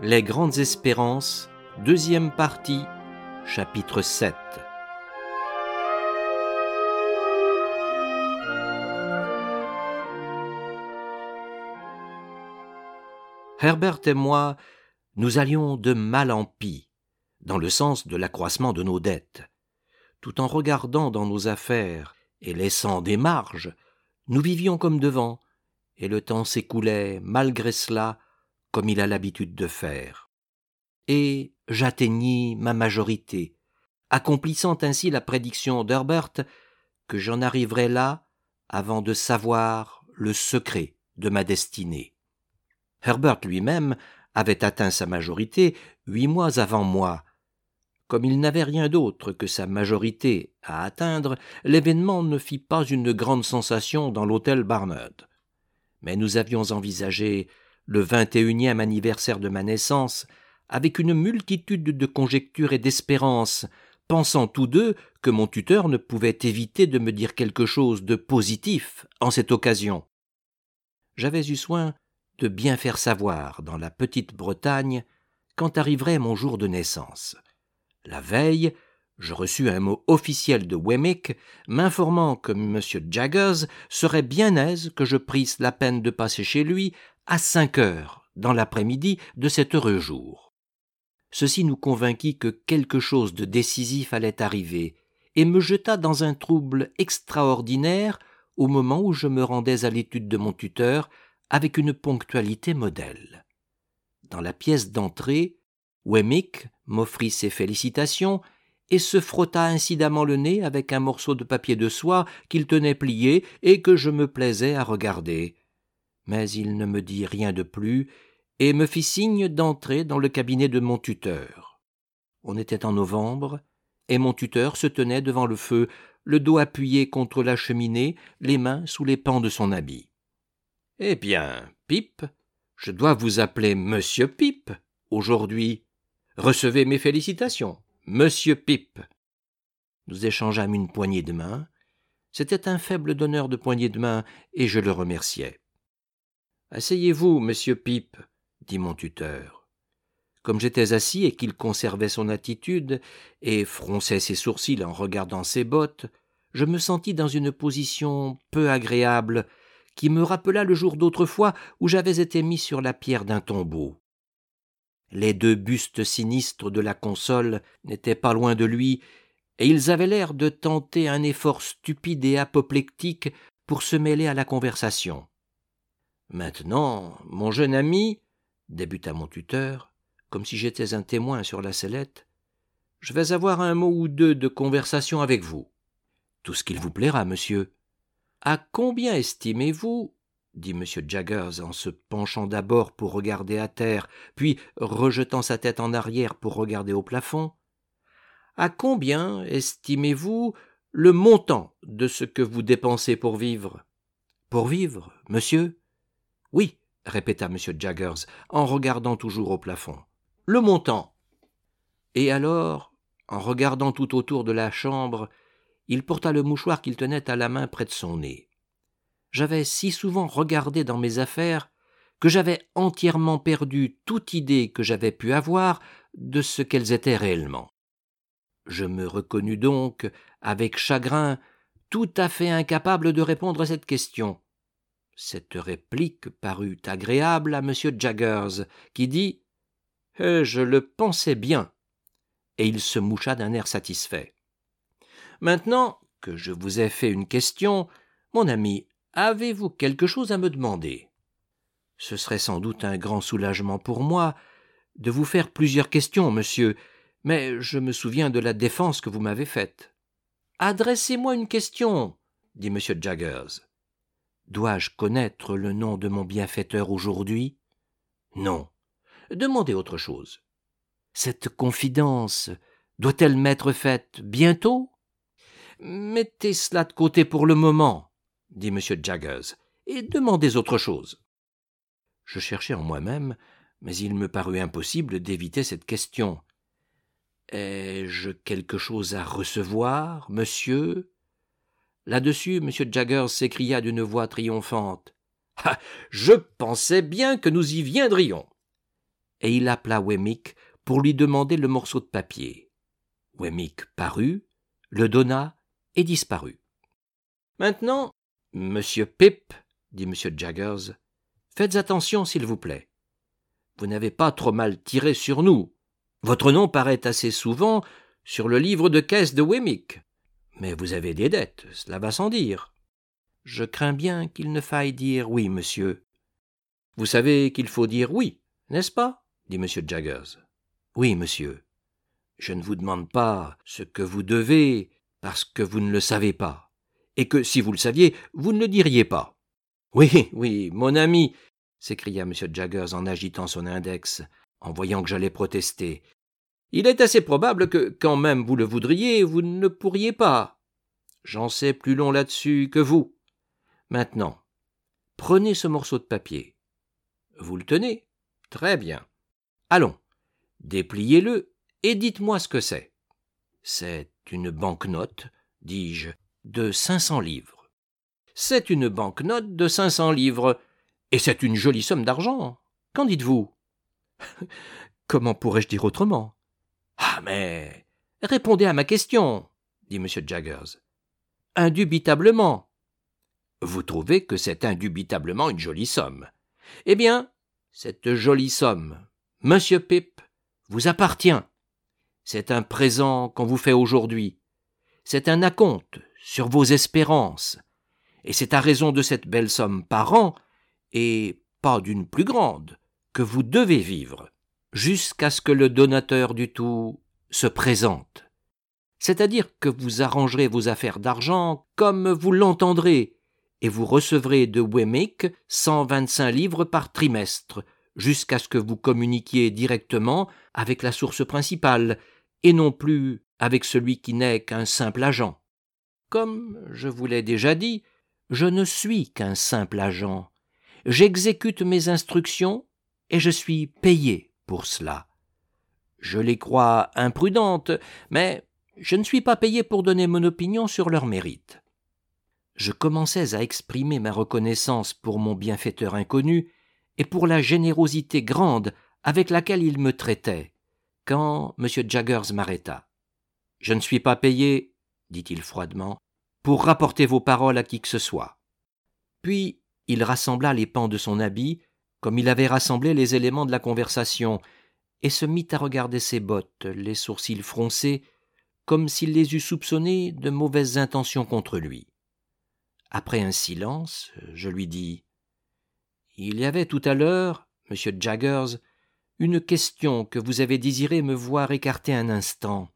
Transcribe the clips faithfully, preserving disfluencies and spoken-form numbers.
Les grandes espérances, deuxième partie, chapitre sept. Herbert et moi, nous allions de mal en pis, dans le sens de l'accroissement de nos dettes. Tout en regardant dans nos affaires et laissant des marges, nous vivions comme devant, et le temps s'écoulait, malgré cela, comme il a l'habitude de faire. Et j'atteignis ma majorité, accomplissant ainsi la prédiction d'Herbert que j'en arriverais là avant de savoir le secret de ma destinée. Herbert lui-même avait atteint sa majorité huit mois avant moi. Comme il n'avait rien d'autre que sa majorité à atteindre, l'événement ne fit pas une grande sensation dans l'hôtel Barnard. Mais nous avions envisagé le vingt et unième anniversaire de ma naissance avec une multitude de conjectures et d'espérances, pensant tous deux que mon tuteur ne pouvait éviter de me dire quelque chose de positif en cette occasion. J'avais eu soin de bien faire savoir dans la petite Bretagne quand arriverait mon jour de naissance. La veille, je reçus un mot officiel de Wemmick m'informant que M. Jaggers serait bien aise que je prisse la peine de passer chez lui à cinq heures dans l'après-midi de cet heureux jour. Ceci nous convainquit que quelque chose de décisif allait arriver et me jeta dans un trouble extraordinaire au moment où je me rendais à l'étude de mon tuteur avec une ponctualité modèle. Dans la pièce d'entrée, Wemmick m'offrit ses félicitations et se frotta incidemment le nez avec un morceau de papier de soie qu'il tenait plié et que je me plaisais à regarder. Mais il ne me dit rien de plus et me fit signe d'entrer dans le cabinet de mon tuteur. On était en novembre et mon tuteur se tenait devant le feu, le dos appuyé contre la cheminée, les mains sous les pans de son habit. « Eh bien, Pip, je dois vous appeler Monsieur Pip aujourd'hui. Recevez mes félicitations, Monsieur Pip. » Nous échangeâmes une poignée de main. C'était un faible donneur de poignée de main, et je le remerciai. « Asseyez-vous, Monsieur Pip, » dit mon tuteur. Comme j'étais assis et qu'il conservait son attitude et fronçait ses sourcils en regardant ses bottes, je me sentis dans une position peu agréable qui me rappela le jour d'autrefois où j'avais été mis sur la pierre d'un tombeau. Les deux bustes sinistres de la console n'étaient pas loin de lui, et ils avaient l'air de tenter un effort stupide et apoplectique pour se mêler à la conversation. « Maintenant, mon jeune ami, » débuta mon tuteur, comme si j'étais un témoin sur la sellette, « je vais avoir un mot ou deux de conversation avec vous. »« Tout ce qu'il vous plaira, monsieur. »« À combien estimez-vous, » dit M. Jaggers en se penchant d'abord pour regarder à terre, puis rejetant sa tête en arrière pour regarder au plafond, « à combien estimez-vous le montant de ce que vous dépensez pour vivre ?»« Pour vivre, monsieur ?»« Oui, » répéta M. Jaggers, en regardant toujours au plafond. « Le montant. » Et alors, en regardant tout autour de la chambre, il porta le mouchoir qu'il tenait à la main près de son nez. J'avais si souvent regardé dans mes affaires que j'avais entièrement perdu toute idée que j'avais pu avoir de ce qu'elles étaient réellement. Je me reconnus donc, avec chagrin, tout à fait incapable de répondre à cette question. Cette réplique parut agréable à M. Jaggers, qui dit « Eh, je le pensais bien », et il se moucha d'un air satisfait. « Maintenant que je vous ai fait une question, mon ami, avez-vous quelque chose à me demander ? Ce serait sans doute un grand soulagement pour moi de vous faire plusieurs questions, monsieur, mais je me souviens de la défense que vous m'avez faite. »« Adressez-moi une question, » dit M. Jaggers. « Dois-je connaître le nom de mon bienfaiteur aujourd'hui ? » ?»« Non. Demandez autre chose. »« Cette confidence doit-elle m'être faite bientôt ? » ?»« Mettez cela de côté pour le moment, » dit M. Jaggers, « et demandez autre chose. » Je cherchai en moi-même, mais il me parut impossible d'éviter cette question. « Ai-je quelque chose à recevoir, monsieur ?» Là-dessus, M. Jaggers s'écria d'une voix triomphante. « Ah, je pensais bien que nous y viendrions. et il appela Wemmick pour lui demander le morceau de papier. Wemmick parut, le donna et disparut. « Maintenant, monsieur Pip, dit monsieur Jaggers, faites attention s'il vous plaît. Vous n'avez pas trop mal tiré sur nous. Votre nom paraît assez souvent sur le livre de caisse de Wemmick. Mais vous avez des dettes, cela va sans dire. Je crains bien qu'il ne faille dire oui, monsieur. Vous savez qu'il faut dire oui, n'est-ce pas? Dit monsieur Jaggers. Oui, monsieur. Je ne vous demande pas ce que vous devez parce que vous ne le savez pas, et que si vous le saviez, vous ne le diriez pas. Oui, oui, mon ami, s'écria monsieur Jaggers en agitant son index, en voyant que j'allais protester. Il est assez probable que, quand même vous le voudriez, vous ne pourriez pas. J'en sais plus long là-dessus que vous. Maintenant, prenez ce morceau de papier. Vous le tenez? Très bien. Allons, dépliez-le et dites-moi ce que c'est. C'est une banquenote, dis-je, de cinq cents livres. C'est une banquenote de cinq cents livres, et c'est une jolie somme d'argent. Qu'en dites-vous? Comment pourrais-je dire autrement? Ah, mais répondez à ma question, dit monsieur Jaggers. Indubitablement. Vous trouvez que c'est indubitablement une jolie somme. Eh bien, cette jolie somme, monsieur Pip, vous appartient. C'est un présent qu'on vous fait aujourd'hui. C'est un acompte sur vos espérances. Et c'est à raison de cette belle somme par an, et pas d'une plus grande, que vous devez vivre, jusqu'à ce que le donateur du tout se présente. C'est-à-dire que vous arrangerez vos affaires d'argent comme vous l'entendrez, et vous recevrez de Wemmick cent vingt-cinq livres par trimestre, jusqu'à ce que vous communiquiez directement avec la source principale, et non plus avec celui qui n'est qu'un simple agent. Comme je vous l'ai déjà dit, je ne suis qu'un simple agent. J'exécute mes instructions et je suis payé pour cela. Je les crois imprudentes, mais je ne suis pas payé pour donner mon opinion sur leur mérite. Je commençais à exprimer ma reconnaissance pour mon bienfaiteur inconnu et pour la générosité grande avec laquelle il me traitait, quand M. Jaggers m'arrêta. « Je ne suis pas payé, dit-il froidement, pour rapporter vos paroles à qui que ce soit. » Puis il rassembla les pans de son habit, comme il avait rassemblé les éléments de la conversation, et se mit à regarder ses bottes, les sourcils froncés, comme s'il les eût soupçonnés de mauvaises intentions contre lui. Après un silence, je lui dis « Il y avait tout à l'heure, monsieur Jaggers, une question que vous avez désiré me voir écarter un instant.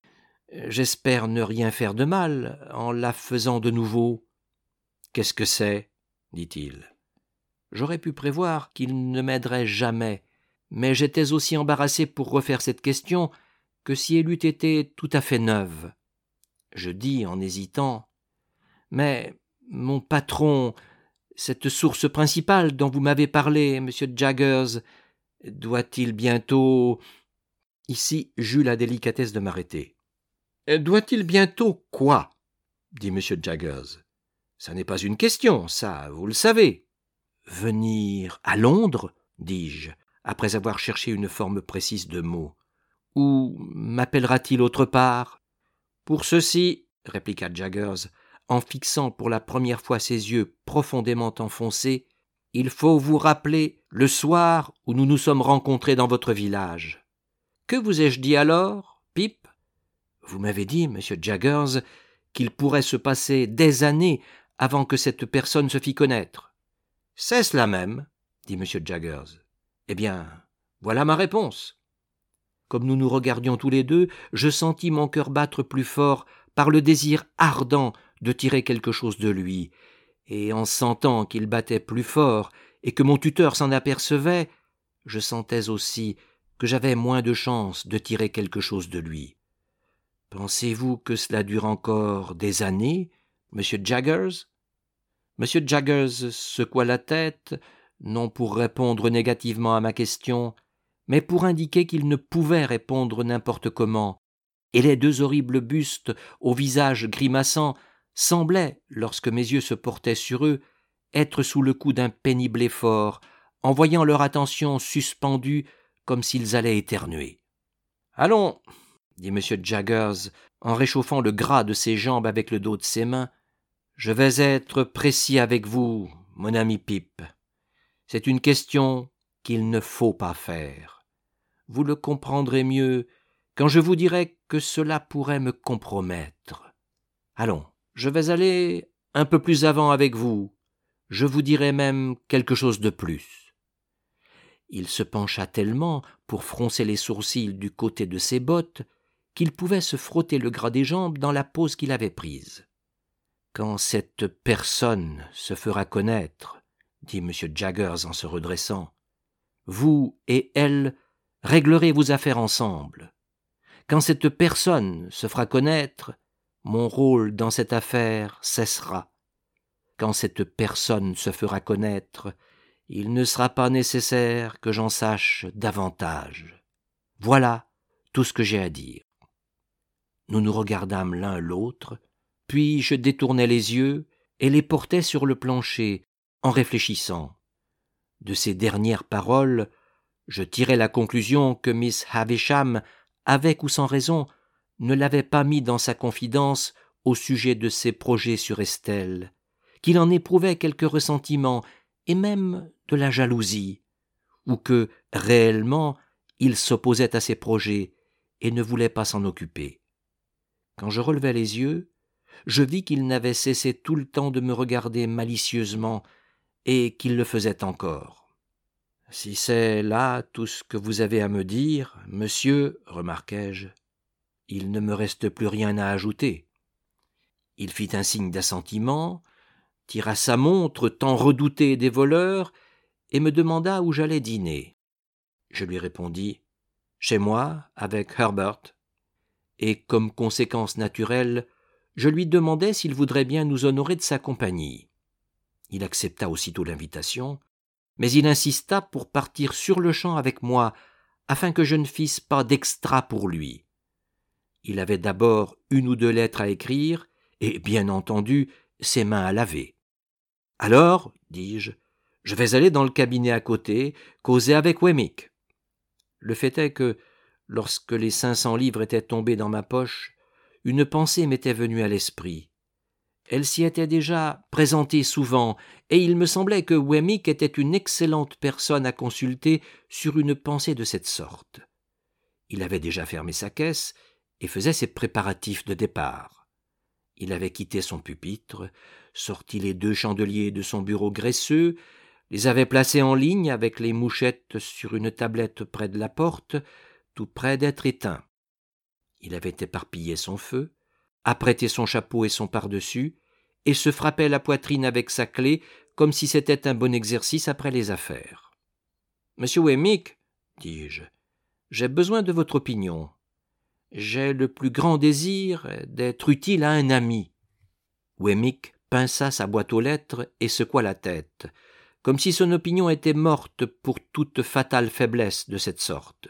J'espère ne rien faire de mal en la faisant de nouveau. »« Qu'est-ce que c'est ?» dit-il. J'aurais pu prévoir qu'il ne m'aiderait jamais, mais j'étais aussi embarrassé pour refaire cette question que si elle eût été tout à fait neuve. Je dis en hésitant « Mais mon patron, cette source principale dont vous m'avez parlé, monsieur Jaggers, doit-il bientôt… » Ici, j'eus la délicatesse de m'arrêter. « Doit-il bientôt quoi ?» dit monsieur Jaggers. « Ça n'est pas une question, ça, vous le savez. »« Venir à Londres ?» dis-je, après avoir cherché une forme précise de mot. « Ou m'appellera-t-il autre part ?»« Pour ceci, » répliqua Jaggers, en fixant pour la première fois ses yeux profondément enfoncés, « il faut vous rappeler le soir où nous nous sommes rencontrés dans votre village. Que vous ai-je dit alors, Pip ? Vous m'avez dit, monsieur Jaggers, qu'il pourrait se passer des années avant que cette personne se fît connaître. »« C'est cela même, » dit monsieur Jaggers. « Eh bien, voilà ma réponse. » Comme nous nous regardions tous les deux, je sentis mon cœur battre plus fort par le désir ardent de tirer quelque chose de lui, et en sentant qu'il battait plus fort et que mon tuteur s'en apercevait, je sentais aussi que j'avais moins de chance de tirer quelque chose de lui. « Pensez-vous que cela dure encore des années, monsieur Jaggers ?» Monsieur Jaggers secoua la tête, non pour répondre négativement à ma question, mais pour indiquer qu'il ne pouvait répondre n'importe comment, et les deux horribles bustes au visage grimaçant semblaient, lorsque mes yeux se portaient sur eux, être sous le coup d'un pénible effort, en voyant leur attention suspendue comme s'ils allaient éternuer. « Allons !» dit M. Jaggers, en réchauffant le gras de ses jambes avec le dos de ses mains. « Je vais être précis avec vous, mon ami Pip. C'est une question qu'il ne faut pas faire. Vous le comprendrez mieux quand je vous dirai que cela pourrait me compromettre. Allons, je vais aller un peu plus avant avec vous. Je vous dirai même quelque chose de plus. » Il se pencha tellement pour froncer les sourcils du côté de ses bottes qu'il pouvait se frotter le gras des jambes dans la pose qu'il avait prise. « Quand cette personne se fera connaître, dit M. Jaggers en se redressant, vous et elle réglerez vos affaires ensemble. Quand cette personne se fera connaître, mon rôle dans cette affaire cessera. Quand cette personne se fera connaître, il ne sera pas nécessaire que j'en sache davantage. Voilà tout ce que j'ai à dire. » Nous nous regardâmes l'un l'autre, puis je détournai les yeux et les portai sur le plancher en réfléchissant. De ces dernières paroles, je tirai la conclusion que Miss Havisham, avec ou sans raison, ne l'avait pas mis dans sa confidence au sujet de ses projets sur Estelle, qu'il en éprouvait quelque ressentiment et même de la jalousie, ou que, réellement, il s'opposait à ses projets et ne voulait pas s'en occuper. Quand je relevai les yeux, je vis qu'il n'avait cessé tout le temps de me regarder malicieusement et qu'il le faisait encore. « Si c'est là tout ce que vous avez à me dire, monsieur, remarquai-je, il ne me reste plus rien à ajouter. » Il fit un signe d'assentiment, tira sa montre tant redoutée des voleurs et me demanda où j'allais dîner. Je lui répondis « Chez moi, avec Herbert », et comme conséquence naturelle, je lui demandai s'il voudrait bien nous honorer de sa compagnie. Il accepta aussitôt l'invitation, mais il insista pour partir sur-le-champ avec moi, afin que je ne fisse pas d'extra pour lui. Il avait d'abord une ou deux lettres à écrire, et, bien entendu, ses mains à laver. « Alors, dis-je, je vais aller dans le cabinet à côté, causer avec Wemmick. » Le fait est que, lorsque les cinq cents livres étaient tombées dans ma poche, une pensée m'était venue à l'esprit. Elle s'y était déjà présentée souvent, et il me semblait que Wemmick était une excellente personne à consulter sur une pensée de cette sorte. Il avait déjà fermé sa caisse et faisait ses préparatifs de départ. Il avait quitté son pupitre, sorti les deux chandeliers de son bureau graisseux, les avait placés en ligne avec les mouchettes sur une tablette près de la porte, tout près d'être éteint. Il avait éparpillé son feu, apprêté son chapeau et son pardessus, et se frappait la poitrine avec sa clé comme si c'était un bon exercice après les affaires. « Monsieur Wemmick, dis-je, j'ai besoin de votre opinion. J'ai le plus grand désir d'être utile à un ami. » Wemmick pinça sa boîte aux lettres et secoua la tête, comme si son opinion était morte pour toute fatale faiblesse de cette sorte.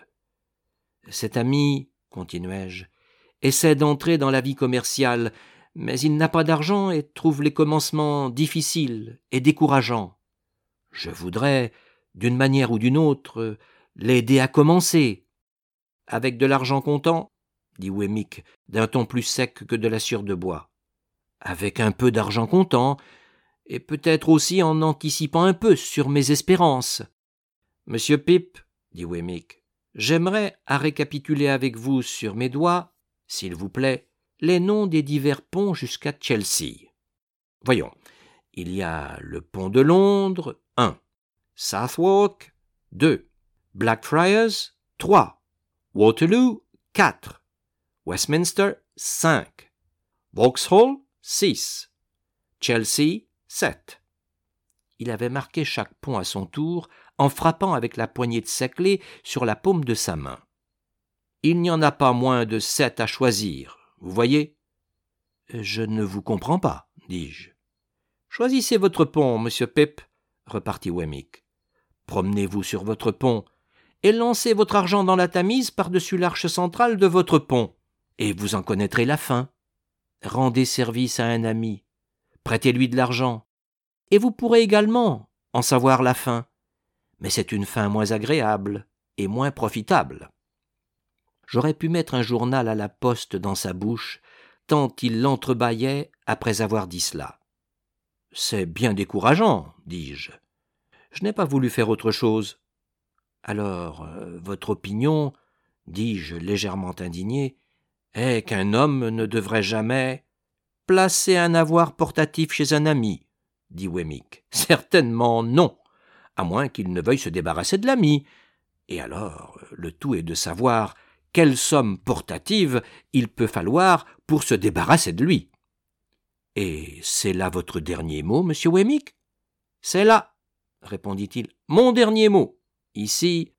« Cet ami, continuai-je, essaie d'entrer dans la vie commerciale, mais il n'a pas d'argent et trouve les commencements difficiles et décourageants. Je voudrais, d'une manière ou d'une autre, l'aider à commencer. »« Avec de l'argent comptant ?» dit Wemmick d'un ton plus sec que de la sciure de bois. « Avec un peu d'argent comptant, et peut-être aussi en anticipant un peu sur mes espérances. »« Monsieur Pip, dit Wemmick, j'aimerais à récapituler avec vous sur mes doigts, s'il vous plaît, les noms des divers ponts jusqu'à Chelsea. Voyons, il y a le pont de Londres, un, Southwark, deux, Blackfriars, trois, Waterloo, quatre, Westminster, cinq, Vauxhall, six, Chelsea, sept. Il avait marqué chaque pont à son tour en frappant avec la poignée de sa clé sur la paume de sa main. Il n'y en a pas moins de sept à choisir, vous voyez ? Je ne vous comprends pas, dis-je. Choisissez votre pont, monsieur Pip, repartit Wemmick. Promenez-vous sur votre pont et lancez votre argent dans la Tamise par-dessus l'arche centrale de votre pont, et vous en connaîtrez la fin. Rendez service à un ami, prêtez-lui de l'argent, et vous pourrez également en savoir la fin. Mais c'est une fin moins agréable et moins profitable. J'aurais pu mettre un journal à la poste dans sa bouche, tant il l'entrebâillait après avoir dit cela. « C'est bien décourageant, dis-je. Je n'ai pas voulu faire autre chose. »« Alors, euh, votre opinion, dis-je légèrement indigné, est qu'un homme ne devrait jamais placer un avoir portatif chez un ami, dit Wemmick. Certainement non, à moins qu'il ne veuille se débarrasser de l'ami. Et alors, le tout est de savoir quelle somme portative il peut falloir pour se débarrasser de lui. Et c'est là votre dernier mot, monsieur Wemmick? C'est là, répondit-il, mon dernier mot. Ici.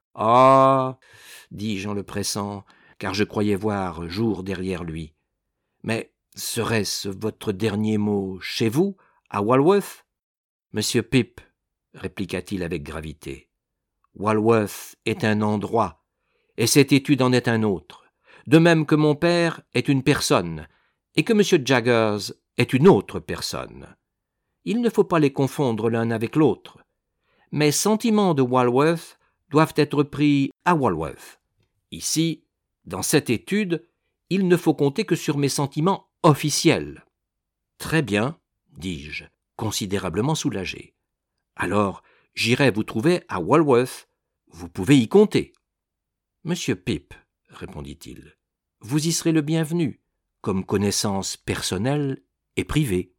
Ah, dis-je en le pressant, car je croyais voir jour derrière lui. Mais serait-ce votre dernier mot chez vous, à Walworth? Monsieur Pip, répliqua-t-il avec gravité, Walworth est un endroit, et cette étude en est un autre, de même que mon père est une personne, et que monsieur Jaggers est une autre personne. Il ne faut pas les confondre l'un avec l'autre. Mes sentiments de Walworth doivent être pris à Walworth. Ici, dans cette étude, il ne faut compter que sur mes sentiments officiels. Très bien, dis-je, considérablement soulagé. Alors, j'irai vous trouver à Walworth. Vous pouvez y compter. Monsieur Pip, répondit-il, vous y serez le bienvenu, comme connaissance personnelle et privée.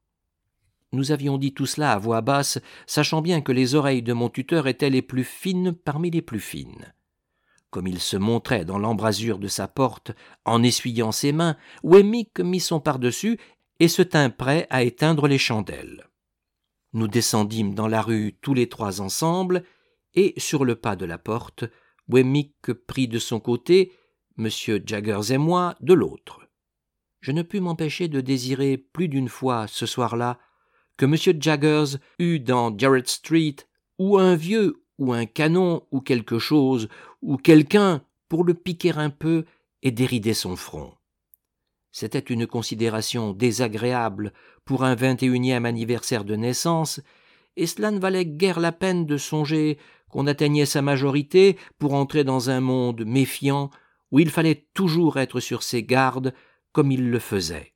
Nous avions dit tout cela à voix basse, sachant bien que les oreilles de mon tuteur étaient les plus fines parmi les plus fines. Comme il se montrait dans l'embrasure de sa porte, en essuyant ses mains, Wemmick mit son pardessus et se tint prêt à éteindre les chandelles. Nous descendîmes dans la rue tous les trois ensemble, et sur le pas de la porte, Wemmick prit de son côté, M. Jaggers et moi de l'autre. Je ne pus m'empêcher de désirer plus d'une fois ce soir-là que M. Jaggers eût dans Gerrard Street ou un vieux ou un canon ou quelque chose ou quelqu'un pour le piquer un peu et dérider son front. C'était une considération désagréable pour un vingt et unième anniversaire de naissance, et cela ne valait guère la peine de songer qu'on atteignait sa majorité pour entrer dans un monde méfiant où il fallait toujours être sur ses gardes comme il le faisait.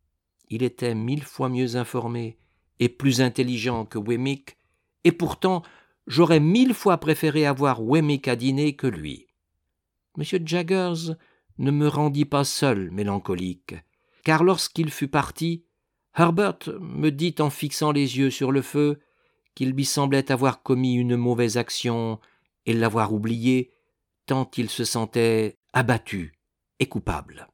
Il était mille fois mieux informé et plus intelligent que Wemmick, et pourtant j'aurais mille fois préféré avoir Wemmick à dîner que lui. M. Jaggers ne me rendit pas seul mélancolique, car lorsqu'il fut parti, Herbert me dit en fixant les yeux sur le feu qu'il lui semblait avoir commis une mauvaise action et l'avoir oubliée, tant il se sentait abattu et coupable.